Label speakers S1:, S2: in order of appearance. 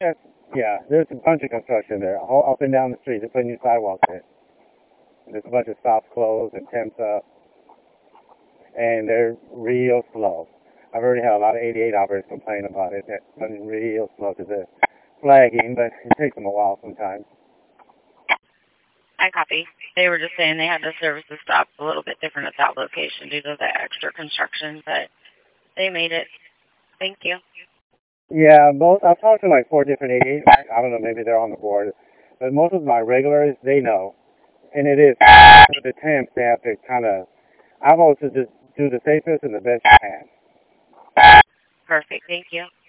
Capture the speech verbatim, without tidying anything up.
S1: Yes, yeah, there's a bunch of construction there. All up and down the street, they're putting new sidewalks in. There's a bunch of stops closed and temps up, and they're real slow. I've already had a lot of eighty-eight operators complain about it. They're running real slow because they're flagging, but it takes them a while sometimes.
S2: I copy. They were just saying they had the services stopped a little bit different at that location due to the extra construction, but they made it. Thank you.
S1: Yeah, most I've talked to like four different eighty-eight. I don't know, maybe they're on the board, but most of my regulars they know, and it is for the temps they have to kind of. I've always just do the safest and the best you can.
S2: Perfect. Thank you.